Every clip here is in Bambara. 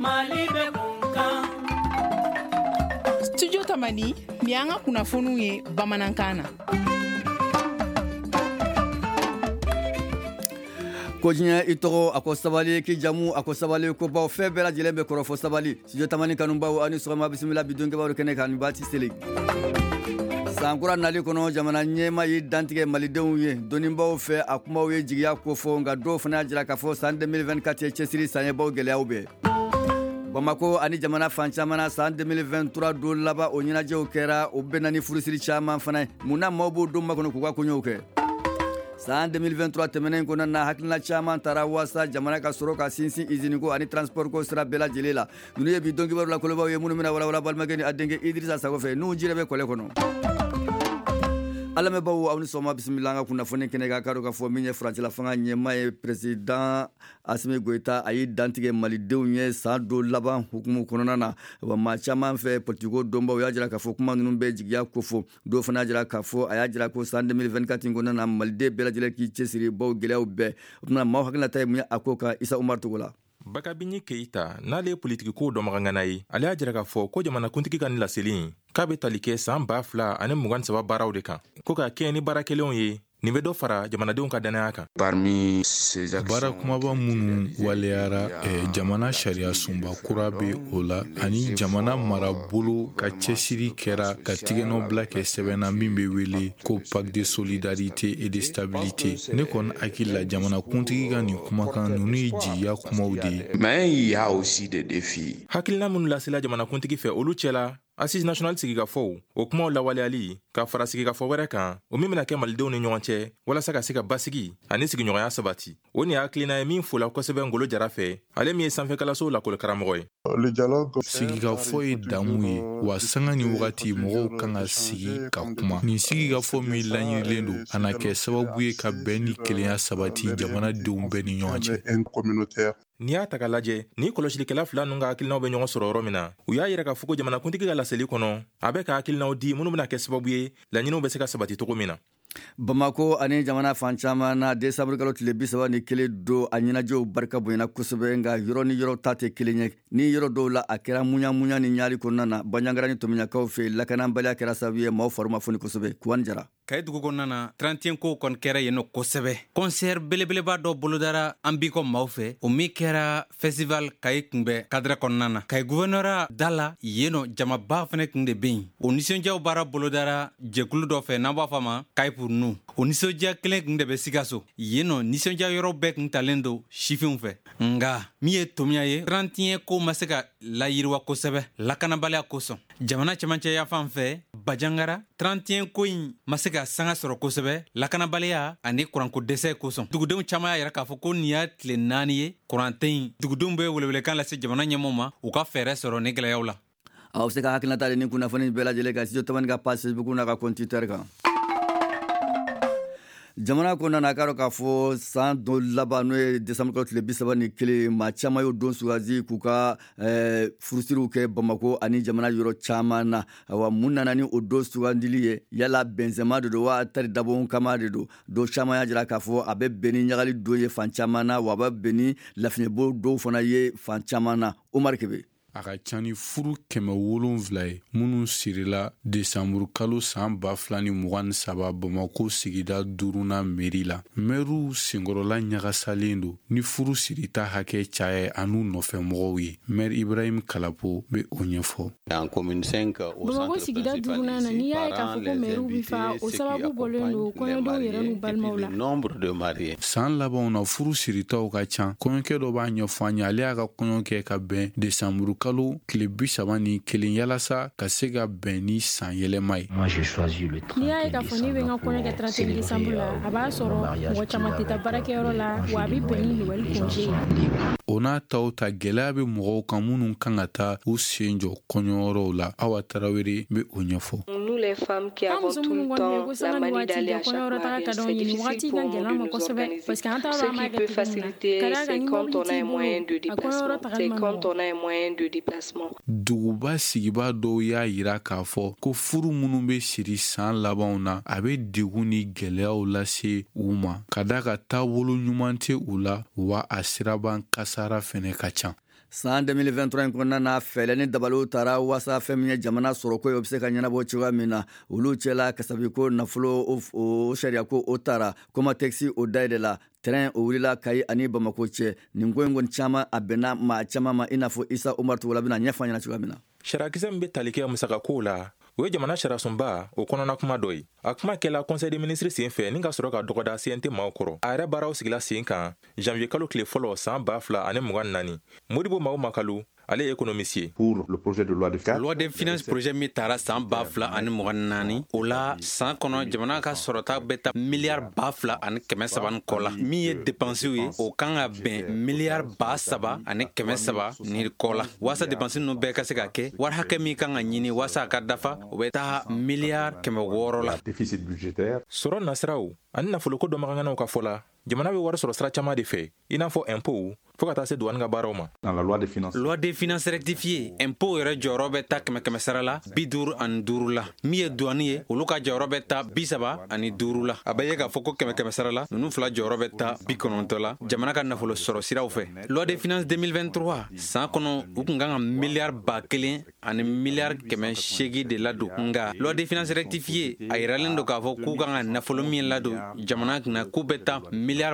Studio Tamani ni an ka kunnafoniw ye bamanankan na. Ko diɲɛ I tɔgɔ a ko sabali k'i jamu a ko sabali ko baw fɛn bɛɛ lajɛlen bɛ kɔrɔfɔ sabali Studio Tamani kanubaw ani sɔgɔma bisimila bi donkɛbaw kɛnɛ kan ni waati seli sankura nali kɔnɔ jamana ɲɛma y'i dantigɛ malidenw ye dɔnnibaw fɛ a kumaw ye jigiya ko fɔ nka dɔw fana y'a jira k'a fɔ san 2024 ye cɛsiri sanɲɛbaw gɛlɛyaw bɛ Bamako ani jamana fan caman na san 2023 don laban o ɲɛnajɛw kɛra o bɛnna ni furusiri caman fana ye munna maaw b'o don makɔnɔ k'u ka koɲɛw kɛ san 2023 tɛmɛnen kɔnɔna na hakilina caman taara wasa jamana ka sɔrɔ ka sinsin usine ko ani transport ko sira bɛɛ lajɛlen la ninnu ye bi dɔnkibaru la kolobaw ye minnu bɛna walawala balimakɛ ni a denkɛ Idrissa Sago fɛ n'u jire bɛ kɔlɛ kɔnɔ alamɛbaw aw ni sɔgɔma bisimila an ka kunnafoni kɛnɛ kan k'a dɔn k'a fɔ min ye farancɛla fanga ɲɛma ye président Assimi Goïta a y'i dantigɛ malidenw ye san do laban hukumu kɔnɔna na wa maa caman fɛ politiko dɔnbaw y'a jira k'a fɔ kuma ninnu bɛ jigiya ko fɔ dɔw fana y'a jira k'a fɔ a y'a jira ko san 2024 in kɔnɔna na maliden bɛɛ lajɛlen k'i cɛsiri baw gɛlɛyaw bɛɛ o tuma maaw hakilinata ye mun ye a ko kan Isa Umar Togo la Bakabini Keita n'ale ye politiki ko dɔnbagangana ye ale y'a jira k'a fɔ ko jamanakuntigi ka ni laseli k'a bɛ tali kɛ san 2023 baaraw de kan ko ka kɛ ni baara kelenw ye nin bɛ dɔ fara jamanadenw ka danaya kan baara kumaba minnu waleyara jamana sariya sunba kura bɛ o la ani jamana marabolo ka cɛsiri kɛra ka tigɛnɔ bila kɛ sɛbɛnna min bɛ wele ko pacte de solidarité et de stabilité ne kɔni hakili la jamanakuntigi ka nin kumakan ninnu ye jigiya kumaw de ye mais il y a aussi des défis hakilina minnu lasela jamanakuntigi fɛ olu cɛla Assise nationale sigikafɔw o kumaw lawaleyali ka fara sigikafɔ wɛrɛ kan o min bɛna kɛ malidenw ni ɲɔgɔn cɛ walasa ka se ka basigi ani sigiɲɔgɔnya sabati o ni hakilina ye min fola kosɛbɛ Ngolo Jara fɛ ale min ye sanfɛkalanso lakɔlikaramɔgɔ ye sigikafɔ ye damu ye wa sanga ni wagati mɔgɔw kan ka sigi ka kuma nin sigikafɔ min laɲinilen don a na kɛ sababu ye ka bɛn ni kelenya sabati jamanadenw bɛɛ ni ɲɔgɔn cɛ n'i y'a ta ka lajɛ ni kɔlɔsilikɛla fila ninnu ka hakilinaw bɛ ɲɔgɔn sɔrɔ yɔrɔ min na u y'a yira k'a fɔ ko jamanakuntigi ka laseli kɔnɔ a bɛ ka hakilinaw di minnu bɛna kɛ sababu ye laɲiniw bɛ se ka sabati cogo min na Bamako ani jamana fan caman na décembre kalo tile 31 don a ɲɛnajɛw barika bonyana kosɛbɛ nka yɔrɔ ni yɔrɔ ta tɛ kelen ye ni yɔrɔ dɔw la a kɛra muɲamuɲa ni ɲaari kɔnɔna na Bandiagara ni Tomiɲakaw fɛ lakanabaliya kɛra sababu ye maaw fari ma foni kosɛbɛ Kuwani Jara Kayi dugu kɔnɔna na 31 ko kɔni kɛra yen nɔ kosɛbɛ concert belebeleba dɔ bolodara an bi kɔ maaw fɛ o min kɛra festival Kayi kunbɛ cadre kɔnɔna na Kayi gouverneur da la yen nɔ jamaba fɛnɛ kun de bɛ yen o nisɔndiyaw baara bolodara jɛkulu dɔ fɛ n'an b'a fɔ a ma Kayi pour nous o nisɔndiya kelen kun de bɛ Sikaso yen nɔ nisɔndiya yɔrɔ bɛɛ kun talen don sifinw fɛ nga min ye Tomiya ye 31 ko ma se ka layiriwa kosɛbɛ lakanabaliya kosɔn jamana cɛmancɛ yafan fɛ Bandiagara 31 ko in ma se ka sanga sɔrɔ kosɛbɛ lakanabaliya ani kuranko dɛsɛ kosɔn dugudenw caman y'a yɛrɛ k'a fɔ ko nin y'a tile 4 ye kuran tɛ yen dugudenw bɛ welewelekan lase jamana ɲɛmɔgɔw ma u ka fɛɛrɛ sɔrɔ ni gɛlɛyaw la aw se ka hakilinata de ni kunnafoni bɛɛ lajɛlen kan Studio Tamani ka page Facebook n'a ka compte Twitter kan jamana kɔnɔna na a k'a dɔn k'a fɔ san dɔ laban n'o ye décembre kalo tile 31 maa caman y'o don sugandi k'u ka furusiriw kɛ Bamako ani jamana yɔrɔ caman na wa mun nana ni o don sugandili ye yala bɛnzɛma de don wa tari dabɔ kama de don dɔw caman y'a jira k'a fɔ a bɛ bɛn ni ɲagali don ye fan caman na wa a bɛ bɛn ni lafiɲɛbɔ dɔw fana ye fan caman na Omar Kebe a ka ca ni furu 700 ye minnu sirila desanburu kalo san 2023 Bamako sigida 5nan meri la mɛriw senkɔrɔla ɲagasalen don ni furu sirita hakɛ caya an'u nɔfɛmɔgɔw ye mɛri Ibrahim Kalapo be o ɲɛfɔ Bamako sigida 5nan na n'i y'a ye k'a fɔ ko mɛriw bi fa o sababu bɔlen don kɔɲɔdenw yɛrɛ n'u balimaw la san labanw na furu siritaw ka ca kɔɲɔkɛ dɔ b'a ɲɛfɔ an ye ale y'a ka kɔɲɔ kɛ ka bɛn desanburu kalo tile 31 yalasa ka se ka bɛn ni san yɛlɛma ye n'i y'a ye k'a fɔ ne bɛ n ka kɔɲɔ kɛ 31 décembre la a b'a sɔrɔ mɔgɔ caman tɛ taa baarakɛyɔrɔ la wa a bɛ bɛn ni Noël congé ye o n'a taw ta gɛlɛya bɛ mɔgɔw kan minnu kan ka taa u sen jɔ kɔɲɔyɔrɔw la Awa Tarawele bɛ o ɲɛfɔ les femmes qui avons tout le temps la manie d'aller à chaque mariage, c'est difficile pour nous de nous organiser. Ce qui peut faciliter, c'est quand on a un moyen de déplacement. C'est quand on a un moyen de déplacement. Duguba sigiba dɔw y'a yira k'a fɔ ko furu minnu bɛ siri san labanw na a bɛ degun ni gɛlɛyaw lase u ma ka da ka taabolo ɲuman tɛ u la wa a siraban kasara fɛnɛ ka ca. san 2023 in kɔnɔna na fɛlɛ ni dabaliw taara wasa fɛn min ye jamana sɔrɔ ko ye o bɛ se ka ɲɛnabɔ cogoya min na olu cɛla kasabi ko nafolo o sariya ko o taara Comatex o dayɛlɛ la terrain o wulila Kayi ani Bamako cɛ nin ko in kɔni caman a bɛnna maa caman ma i n'a fɔ Isa Umaru Togola bɛna ɲɛfɔ ɲɛna cogoya min na. Sarakisɛ min bɛ tali kɛ musakakow la o ye jamana sariyasunba o kɔnɔna kuma dɔ ye a kuma kɛla conseil des ministres sen fɛ ni ka sɔrɔ ka dɔgɔda CNT maaw kɔrɔ a yɛrɛ baaraw sigila sen kan janvier kalo tile fɔlɔ san 2024 Modibo Mawu Makalu ale ye économiste ye. Pour le projet de loi de finances projet min taara san 2024 o la san kɔnɔ jamana ka sɔrɔta bɛ ta miliyari 2,300 kɔ la min ye dépenses ye o kan ka bɛn miliyari 3,300 ni kɔ la waasa dépenses ninnu bɛɛ ka se ka kɛ wari hakɛ min kan ka ɲini waasa a ka dafa o bɛ taa miliyari 600 la. Déficit budgétaire. Sɔrɔ nasiraw ani nafoloko dɔnbaganganaw ka fɔ la jamana bɛ wari sɔrɔ sira caman de fɛ i n'a fɔ impôt fo ka taa se douane ka baaraw ma. Dans la loi des finances rectifiée impôt yɛrɛ jɔyɔrɔ bɛ ta 100 sara la 55 la min ye douane ye olu ka jɔyɔrɔ bɛ ta 35 la a bɛ ye k'a fɔ ko 100 sara la ninnu fila jɔyɔrɔ bɛ ta 90 la jamana ka nafolo sɔrɔ siraw fɛ. Loi des finances 2023 san kɔnɔ u kun kan ka miliyari 1,000 ani miliyari 800 de ladon nka loi des finances rectifiée a yiralen don k'a fɔ k'u kan ka nafolo min ladon jamana kunna k'u bɛ ta miliyari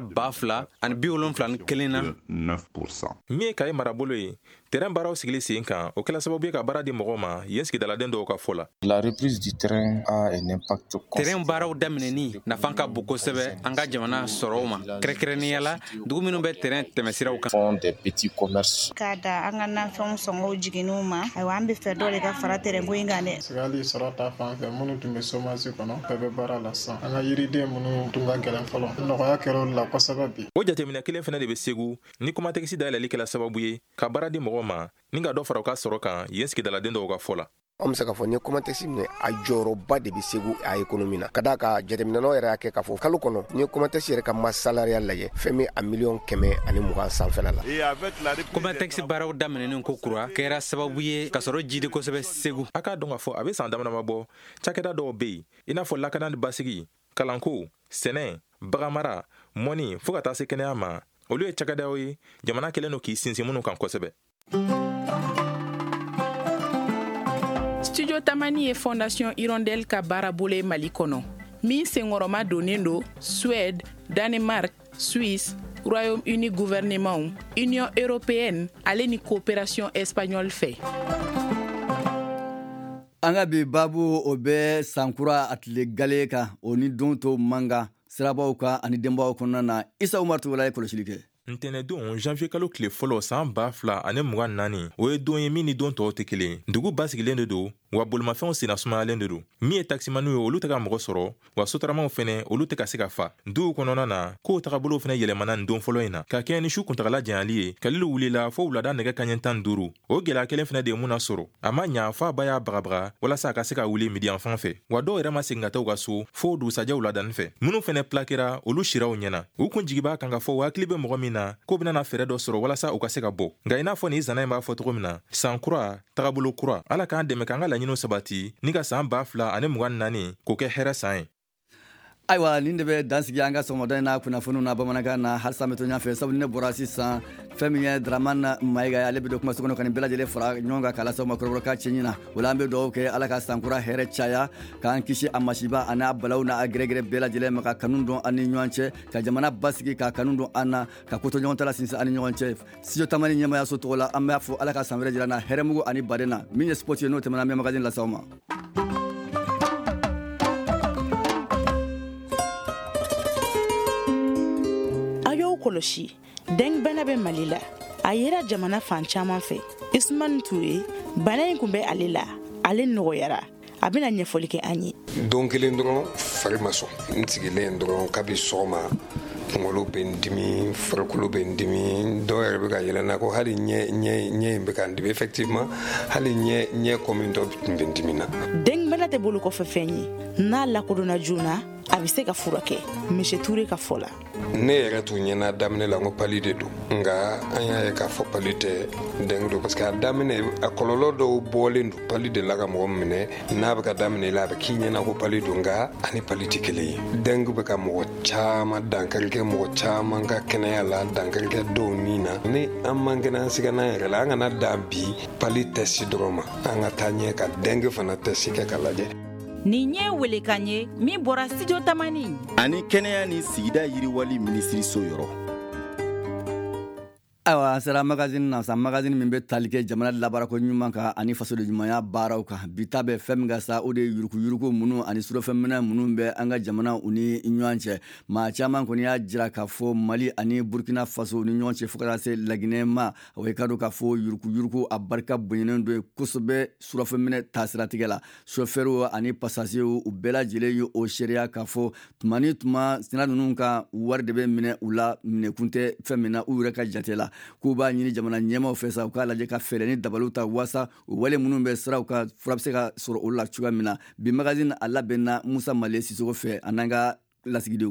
2,271 na 9%. min ye Kayi marabolo ye terrain baaraw sigili sen kan o kɛla sababu ye ka baara di mɔgɔw ma yen sigidaladen dɔw ka fɔ la. La reprise du terrain a un impact. Terrain baaraw daminɛni nafa ka bon kosɛbɛ an ka jamana sɔrɔw ma kɛrɛnkɛrɛnnenya la dugu minnu bɛ terrain tɛmɛsiraw kan. Fond des petits commerces. K'a da an ka nafɛnw sɔngɔw jiginniw ma ayiwa an bɛ fɛ dɔ de ka fara terrain ko in kan dɛ. Sigali sɔrɔ ta fan fɛ minnu tun bɛ chômage kɔnɔ bɛɛ bɛ baara la sisan an ka yiriden minnu tun ka gɛlɛn fɔlɔ nɔgɔya kɛra olu la kosɛbɛ bi. O jateminɛ kelen fana de bɛ Segu ni Comatex dayɛlɛli kɛla sababu ye ka baara di mɔgɔw ma ni ka dɔ fara u ka sɔrɔ kan yen sigidaladen dɔw ka fɔ la. An bɛ se k'a fɔ ni ye Comatex minɛ a jɔyɔrɔba de bɛ Segu a économie na ka d'a kan jateminɛlaw yɛrɛ y'a kɛ k'a fɔ kalo kɔnɔ ni ye Comatex yɛrɛ ka masse salariale lajɛ fɛn min a 1,120,000 sanfɛla la. Comatex baaraw daminɛnen ko kura kɛra sababu ye ka sɔrɔ jidi kosɛbɛ Segu. A k'a dɔn k'a fɔ a bɛ san damadama bɔ cakɛda dɔw bɛ yen i n'a fɔ lakana ni basigi kalanko sɛnɛ baganmara mɔni fo ka taa se kɛnɛya ma olu ye cakɛdaw ye jamana kɛlen don k'i sinsin minnu kan kosɛbɛ. Studio Tamani ye Fondation Hirondelle ka baara bolo ye Mali kɔnɔ min senkɔrɔma donnen don Suède, Danemark, Suisse, Royaume-Uni gouvernement, Union européenne ale ni coopération espagnole fɛ. An ka bi babu o bɛ sankura a tile gale kan o ni don to manga sirabaw kan ani denbaw kɔnɔna na Isa Umaru Togola ye kɔlɔsili kɛ. Ntɛnɛdon janvier kalo tile fɔlɔ san 2024 o ye don ye min ni don tɔw tɛ kelen dugu basigilen de don wa bolimafɛnw senna sumayalen de don min ye taximaniw ye olu tɛ ka mɔgɔ sɔrɔ wa sotaramaw fɛnɛ olu tɛ ka se ka fa duw kɔnɔna na kow tagabolow fɛnɛ yɛlɛmana nin don fɔlɔ in na ka kɛ ni su kuntagala janyali ye kalilu wulila fɔ wulada nɛgɛ kaɲɛ 15 o gɛlɛya kelen fɛnɛ de ye mun na sɔrɔ a ma ɲa f'a ba y'a bagabaga walasa a ka se ka wuli midiyan fan fɛ wa dɔw yɛrɛ ma segin ka taa u ka so fɔ dugusajɛ wuladani fɛ minnu fɛnɛ plakera olu siraw ɲɛna u kun jigiba kan ka fɔ hakili bɛ mɔgɔ min na ko bɛna na fɛrɛ dɔ sɔrɔ walasa u ka se ka bɔ nka i n'a fɔ ni zana in b'a fɔ cogo min na san kura tagabolo kura ala k'an dɛmɛ k'an ka laɲiniw sabati ni ka san 2024 k'o kɛ hɛrɛ san ye. Ayiwa nin de bɛ dansigi an ka sɔgɔmada in na kunnafoniw na bamanankan na halisa an bɛ to ɲɔgɔn fɛ sabu ne bɔra sisan fɛn min ye Dramane Mayiga ye ale bɛ don kumaso kɔnɔ ka nin bɛɛ lajɛlen fara ɲɔgɔn kan k'a lase aw ma kɔrɔbɔrɔkan cɛ ɲin na o la an bɛ dugawu kɛ ala ka sankura hɛrɛ caya k'an kisi a masiba a n'a balaw n'a gɛrɛgɛrɛ bɛɛ lajɛlen ma ka kanu dɔn an ni ɲɔgɔn cɛ ka jamana basigi ka kanu dɔn an na ka koto ɲɔgɔn ta la sinsin an ni ɲɔgɔn cɛ studio Tamani ɲɛmayaso tɔgɔ la an b'a fɔ ala ka san wɛrɛ jira na hɛrɛmugu ani baden na min ye sport ye n'o tɛmɛna an bɛ magazine lase aw ma. kɔlɔsi dengbana bɛ Mali la a yera jamana fan caman fɛ Ismane Touré bana in kun bɛ ale la ale nɔgɔyara a bɛna ɲɛfɔli kɛ an ye. Don kelen dɔrɔn fari ma sɔn n sigilen dɔrɔn kabi sɔgɔma kunkolo bɛ n dimi farikolo bɛ n dimi dɔw yɛrɛ bɛ ka yɛlɛnna ko hali ɲɛ in bɛ ka n dimi effectivement hali ɲɛ kɔmi dɔ tun bɛ n dimi na. Dengbana tɛ bolo kɔfɛ fɛn ye n'a lakodɔnna joona a bɛ se ka furakɛ Monsieur Touré ka fɔ la. Ne yɛrɛ tun ɲɛna daminɛ la n ko pali de don nka an y'a ye k'a fɔ pali tɛ dengue don parce que a daminɛ a kɔlɔlɔ dɔw bɔlen don pali de la ka mɔgɔ minɛ n'a bɛ ka daminɛ la a bɛ k'i ɲɛna ko pali don nka ani pali tɛ kelen ye dengue bɛ ka mɔgɔ caman dankari kɛ mɔgɔ caman ka kɛnɛya la dankari kɛ dɔw ni na ni an man kɛnɛ an siga n'an yɛrɛ la an kana dan bi pali tɛsi dɔrɔn ma an ka taa ɲɛ ka dengue fana tɛsi kɛ ka lajɛ. Nin ye welekan ye min bɔra studio Tamani ani kɛnɛya ni sigida yiriwali minisiriso yɔrɔ. Awa sera magazine na sa magazine min bɛ tali kɛ jamana labaara ko ɲuman kan ani fasoden ɲumanya baaraw kan bi ta bɛ fɛn min ka sa o de yuruku minnu ani surɔfɛnminɛ minnu bɛ an ka jamana u ni ɲɔgɔn cɛ maa caman kɔni y'a jira k'a fɔ Mali ani Burkina Faso ni ɲɔgɔn cɛ fo ka taa se Laginɛ ma o ye ka don k'a fɔ yuruku a barika bonyenen don kosɛbɛ surɔfɛnminɛ taasiratigɛ la chauffeur ani passager u bɛɛ lajɛlen ye o sariya k'a fɔ tuma ni tuma sira ninnu kan wari de bɛ minɛ u la minɛkun tɛ fɛn min na u yɛrɛ ka jate la k'u b'a ɲini jamana ɲɛmaw fɛ sa u k'a lajɛ ka fɛɛrɛ ni dabaliw ta waasa u wale minnu bɛ siraw ka fura bɛ se ka sɔrɔ olu la cogoya min na bi magazine a labɛnna Musa Male Sisoko fɛ a n'an ka lasigidenw.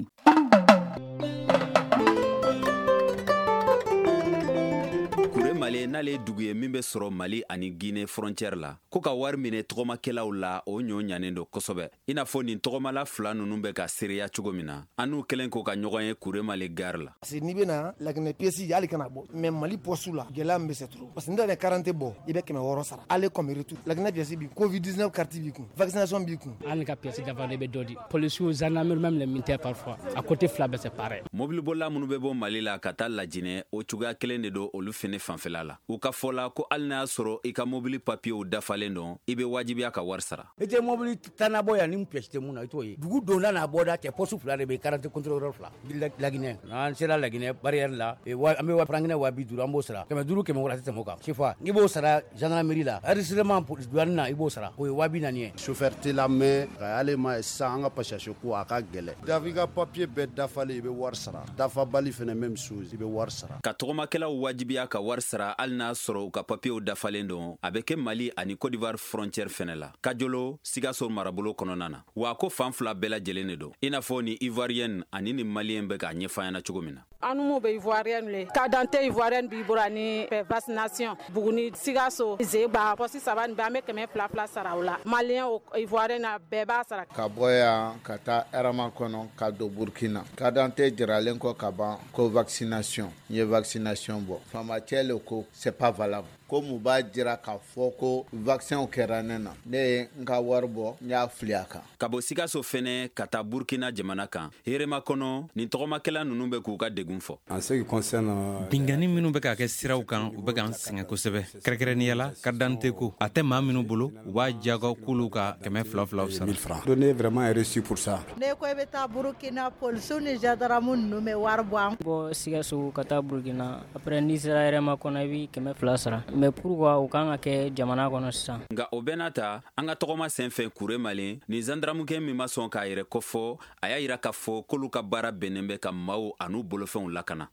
Mali n'ale dugu ye min bɛ sɔrɔ Mali ani Guinée frontière la ko ka wari minɛ tɔgɔmakɛlaw la o ɲɔ ɲanen don kosɛbɛ i n'a fɔ nin tɔgɔmala fila ninnu bɛ ka seereya cogo min na an n'u kelen ko ka ɲɔgɔn ye Kure Mali gare la. Parce que n'i bɛna Laginɛ pièce hali kana bɔ mais Mali poste la gɛlɛya min bɛ se trop parce que n'i yɛrɛ 40 bɔ i bɛ 600 sara ale comme retour Laginɛ pièce bi Covid 19 carte b'i kun vaccination b'i kun an ka pièce dafa de bɛ dɔ di policiers gendarmerie même les militaires parfois à côté fila bɛ c'est pareil. Mobile bolila minnu bɛ bɔ Mali la ka taa Laginɛ o cogoya kelen de don olu fɛnɛ fanfɛla la u ka fɔ la ko hali n'a y'a sɔrɔ i ka mobili papiyew dafalen don i bɛ wajibiya ka wari sara. I tɛ mobili tanabɔ yan ni pièce tɛ mun na i t'o ye dugu donda n'a bɔda cɛ poste fila de bɛ carte contrôleur fila Laginɛ n'an sera Laginɛ barrière la an bɛ wari franc wa 50 an b'o sara 500 500 a tɛ tɛmɛ o kan chaque fois i b'o sara gendarmerie la enregistrement douane na i b'o sara o ye 40 ye. chauffeur tɛ la mais ale ma sisan an ka passage ko a ka gɛlɛn dafi ka papier bɛɛ dafalen i bɛ wari sara dafabali fɛnɛ même chose i bɛ wari sara. Ka tɔgɔmakɛlaw wajibiya ka wari sara hali n'a sɔrɔ u ka papiyew dafalen don a bɛ kɛ Mali ani Côte d'Ivoire frontière fɛnɛ la Kajolo Sikaso marabolo kɔnɔna na wa ko fan fila bɛɛ lajɛlen de don i n'a fɔ ni Ivoirienne ani ni Malien bɛ k'a ɲɛfɔ ɲɛna cogo min na. An n'u bɛ Ivoirienne le carte d'identité Ivoirienne b'i bolo ani vaccination Buguni Sikaso Zeba poste saba nin bɛɛ an bɛ 200 sara o la Malien Ivoirienne bɛɛ b'a sara. Ka bɔ yan ka taa Erama kɔnɔ ka don Burkina carte d'identité jiralen kɔ ka ban ko vaccination n ye vaccination bɔ Famacɛ le ko c'est pas valable ko mun b'a jira k'a fɔ ko vaccin kɛra ne na ne ye n ka wari bɔ n y'a fili a kan. Ka bɔ Sikaso fɛnɛ ka taa Burkina jamana kan Herema kɔnɔ nin tɔgɔmakɛla ninnu bɛ k'u ka degun fɔ. En ce qui concerne bingani minnu bɛ ka kɛ siraw kan u bɛ k'an sɛgɛn kosɛbɛ kɛrɛnkɛrɛnnenya la carte d'identité ko a tɛ maa minnu bolo u b'a jago k'olu ka 200 sara. 1000 francs. Donné vraiment reçu pour ça. Ne ko i bɛ taa Burkina policiers ni gendarmes ninnu bɛ wari bɔ an. Bɔ Sikaso ka taa Burkina après n'i sera Herema kɔnɔ i bɛ 200 sara mais pourquoi u kan ka kɛ jamana kɔnɔ sisan. Nka o bɛɛ n'a ta an ka tɔgɔma senfɛ Kure Mali ni gendarmekɛ min ma sɔn k'a yɛrɛ kɔfɔ a y'a yira k'a fɔ k'olu ka baara bɛnnen bɛ ka maaw an'u bolofɛnw lakana.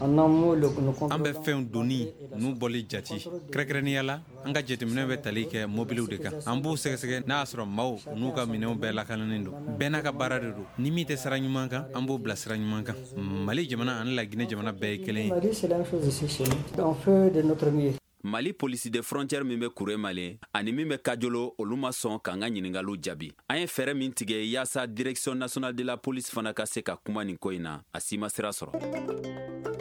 An bɛ fɛnw donni n'u bɔli jati kɛrɛnkɛrɛnnenya la an ka jateminɛ bɛ tali kɛ mobiliw de kan an b'u sɛgɛsɛgɛ n'a y'a sɔrɔ maaw n'u ka minɛnw bɛɛ lakananen don bɛɛ n'a ka baara de don ni min tɛ sira ɲuman kan an b'o bila sira ɲuman kan Mali jamana ani Laginɛ jamana bɛɛ ye kelen ye. Mali police de frontière min bɛ Kure Mali ani min bɛ Kajolo olu ma sɔn k'an ka ɲiningaliw jaabi an ye fɛɛrɛ min tigɛ yaasa direction nationale de la police fana ka se ka kuma nin ko in na a si ma sira sɔrɔ.